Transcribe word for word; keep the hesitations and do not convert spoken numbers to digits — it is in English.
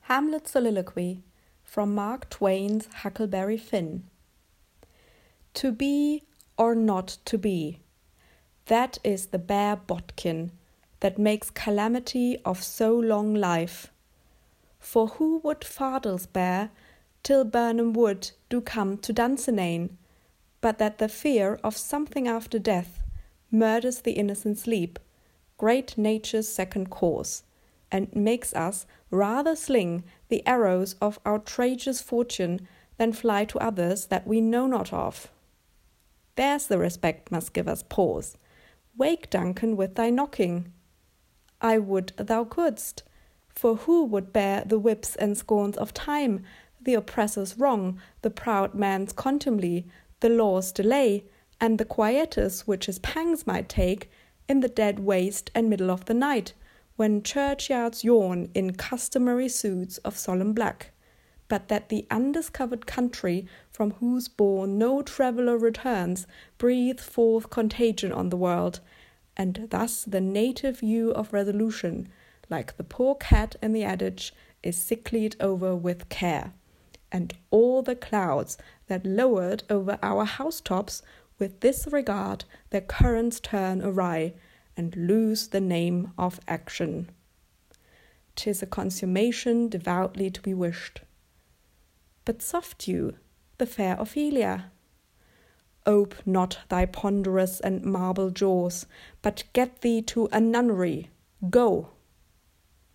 Hamlet Soliloquy from Mark Twain's Huckleberry Finn. To be or not to be, that is the bare bodkin that makes calamity of so long life. For who would fardels bear till Birnam Wood do come to Dunsinane, but that the fear of something after death murders the innocent sleep, great nature's second cause, and makes us rather sling the arrows of outrageous fortune than fly to others that we know not of. There's the respect must give us pause. Wake, Duncan, with thy knocking. I would thou couldst, for who would bear the whips and scorns of time, the oppressor's wrong, the proud man's contumely, the law's delay, and the quietus which his pangs might take in the dead waste and middle of the night, when churchyards yawn in customary suits of solemn black, but that the undiscovered country from whose bourne no traveller returns breathe forth contagion on the world, and thus the native view of resolution, like the poor cat in the adage, is sicklied over with care, and all the clouds that lowered over our housetops with this regard their currents turn awry, and lose the name of action. 'Tis a consummation devoutly to be wished. But soft you, the fair Ophelia. Ope not thy ponderous and marble jaws, but get thee to a nunnery. Go!